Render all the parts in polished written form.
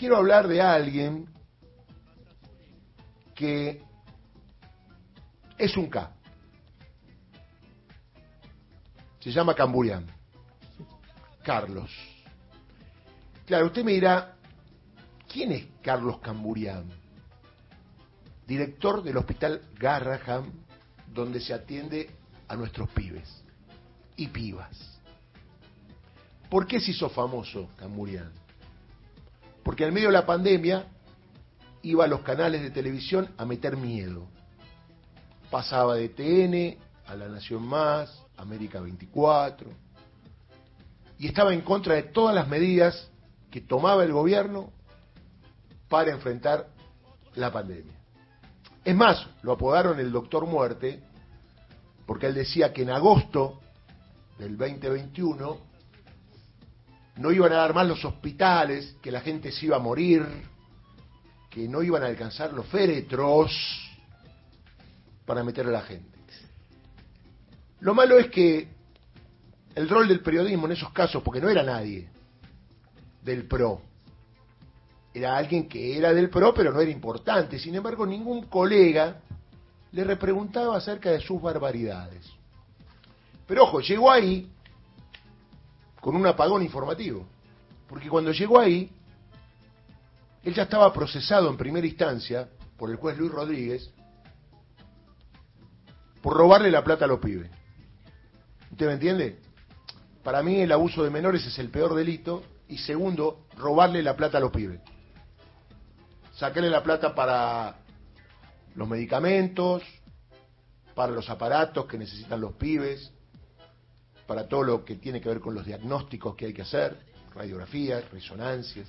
quiero hablar de alguien que es un K. Se llama Camburián. Carlos. Claro, usted me dirá, ¿quién es Carlos Camburián? Director del Hospital Garrahan, donde se atiende a nuestros pibes y pibas. ¿Por qué se hizo famoso Camburián? Porque en medio de la pandemia iba a los canales de televisión a meter miedo. Pasaba de TN a La Nación Más, América 24, y estaba en contra de todas las medidas que tomaba el gobierno para enfrentar la pandemia. Es más, lo apodaron el Doctor Muerte, porque él decía que en agosto del 2021 no iban a dar más los hospitales, que la gente se iba a morir, que no iban a alcanzar los féretros para meter a la gente. Lo malo es que el rol del periodismo en esos casos, porque no era nadie del PRO, era alguien que era del PRO pero no era importante, sin embargo ningún colega le repreguntaba acerca de sus barbaridades. Pero ojo, llegó ahí con un apagón informativo, porque cuando llegó ahí, él ya estaba procesado en primera instancia por el juez Luis Rodríguez por robarle la plata a los pibes. ¿Usted me entiende? Para mí el abuso de menores es el peor delito, y segundo, robarle la plata a los pibes. Sacarle la plata para los medicamentos, para los aparatos que necesitan los pibes, para todo lo que tiene que ver con los diagnósticos que hay que hacer, radiografías, resonancias.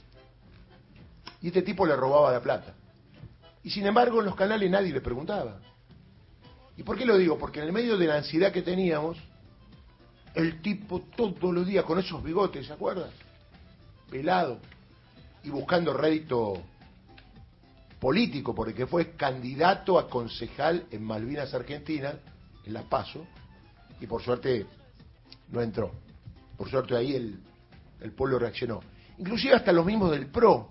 Y este tipo le robaba la plata. Y sin embargo en los canales nadie le preguntaba. ¿Y por qué lo digo? Porque en el medio de la ansiedad que teníamos, el tipo todos los días con esos bigotes, ¿se acuerdan? Pelado, y buscando rédito político, porque fue candidato a concejal en Malvinas, Argentina, en La Paso, y por suerte no entró. Por suerte ahí el pueblo reaccionó. Inclusive hasta los mismos del PRO,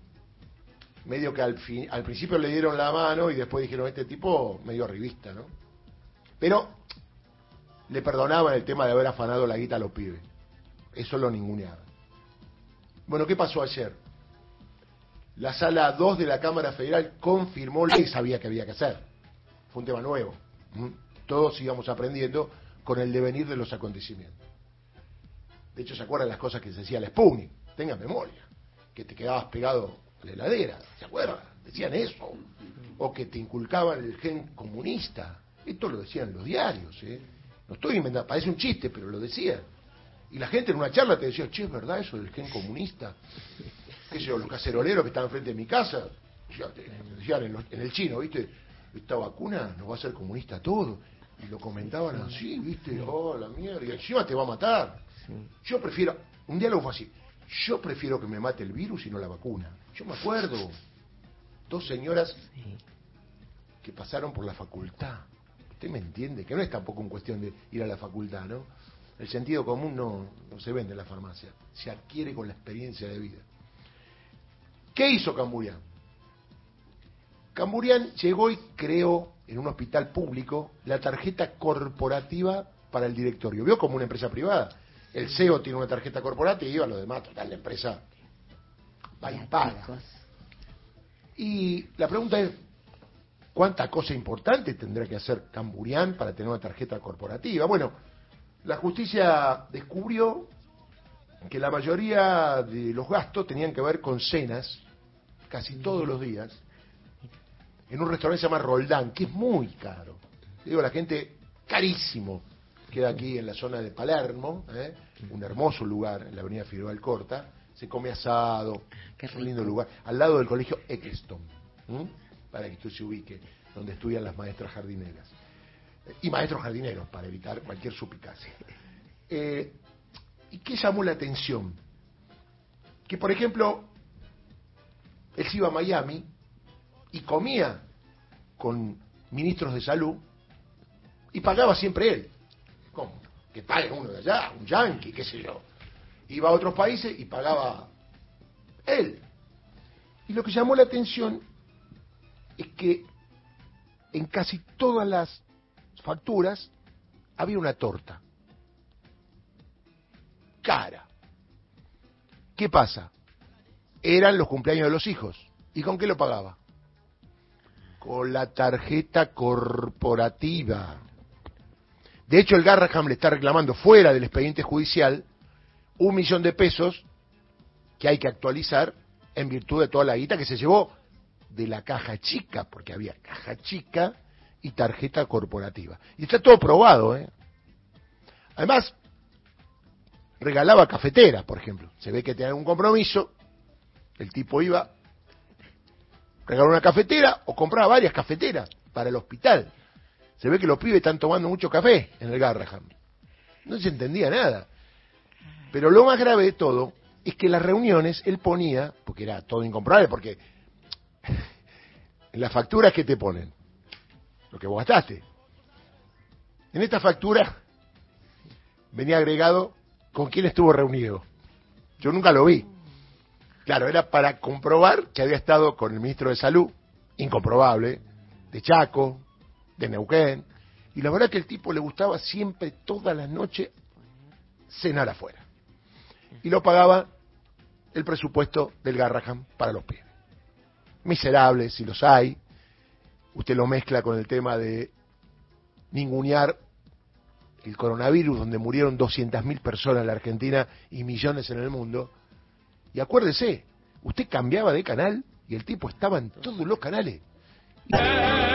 medio que al principio le dieron la mano y después dijeron, este tipo medio arribista, ¿no? Pero le perdonaban el tema de haber afanado la guita a los pibes. Eso lo ninguneaban. Bueno, ¿qué pasó ayer? La sala 2 de la Cámara Federal confirmó lo que sabía que había que hacer. Fue un tema nuevo. Todos íbamos aprendiendo con el devenir de los acontecimientos. De hecho, ¿se acuerdan las cosas que se decía la Sputnik? Tengan memoria. Que te quedabas pegado a la heladera. ¿Se acuerdan? Decían eso. O que te inculcaban el gen comunista. Esto lo decían los diarios, ¿eh? No estoy inventando, parece un chiste, pero lo decían. Y la gente en una charla te decía, che, ¿es verdad eso del gen comunista? ¿Qué sé yo? Los caceroleros que estaban frente de mi casa, decían en el chino, ¿viste? Esta vacuna nos va a hacer comunista todo. Y lo comentaban así, ¿viste? Oh, la mierda. Y encima te va a matar. Yo prefiero, un diálogo fue así, yo prefiero que me mate el virus y no la vacuna. Yo me acuerdo, 2 señoras que pasaron por la facultad. ¿Usted me entiende? Que no es tampoco una cuestión de ir a la facultad, ¿no? El sentido común no se vende en la farmacia, se adquiere con la experiencia de vida. ¿Qué hizo Camburián? Camburián llegó y creó en un hospital público la tarjeta corporativa para el directorio. ¿Vio? Como una empresa privada. El CEO tiene una tarjeta corporativa, lo demás, total, la empresa va y paga. Y la pregunta es, ¿cuánta cosa importante tendrá que hacer Camburián para tener una tarjeta corporativa? Bueno, la justicia descubrió que la mayoría de los gastos tenían que ver con cenas, casi todos los días, en un restaurante que se llama Roldán, que es muy caro. Digo, la gente, carísimo. Queda aquí en la zona de Palermo, un hermoso lugar, en la avenida Figueroa Alcorta. Se come asado, es un lindo lugar, al lado del colegio Eccleston, para que usted se ubique, donde estudian las maestras jardineras. Y maestros jardineros, para evitar cualquier suspicacia. ¿Y qué llamó la atención? Que, por ejemplo, él se iba a Miami y comía con ministros de salud y pagaba siempre él. ¿Cómo? Que pague uno de allá, un yanqui, qué sé yo. Iba a otros países y pagaba él. Y lo que llamó la atención es que en casi todas las facturas había una torta. Cara. ¿Qué pasa? Eran los cumpleaños de los hijos. ¿Y con qué lo pagaba? Con la tarjeta corporativa. De hecho, el Garraham le está reclamando fuera del expediente judicial 1 millón de pesos que hay que actualizar en virtud de toda la guita que se llevó de la caja chica, porque había caja chica y tarjeta corporativa. Y está todo probado, ¿eh? Además, regalaba cafeteras, por ejemplo. Se ve que tenía un compromiso, el tipo iba, regaló una cafetera o compraba varias cafeteras para el hospital. Se ve que los pibes están tomando mucho café en el Garraham. No se entendía nada. Pero lo más grave de todo es que las reuniones él ponía, porque era todo incomprobable, porque en las facturas que te ponen, lo que vos gastaste. En esta factura venía agregado con quién estuvo reunido. Yo nunca lo vi. Claro, era para comprobar que había estado con el ministro de Salud, incomprobable, de Chaco, de Neuquén, y la verdad que el tipo le gustaba siempre, todas las noches, cenar afuera. Y lo pagaba el presupuesto del Garraham para los pibes. Miserables, si los hay. Usted lo mezcla con el tema de ningunear el coronavirus, donde murieron 200.000 personas en la Argentina y millones en el mundo. Y acuérdese, usted cambiaba de canal y el tipo estaba en todos los canales.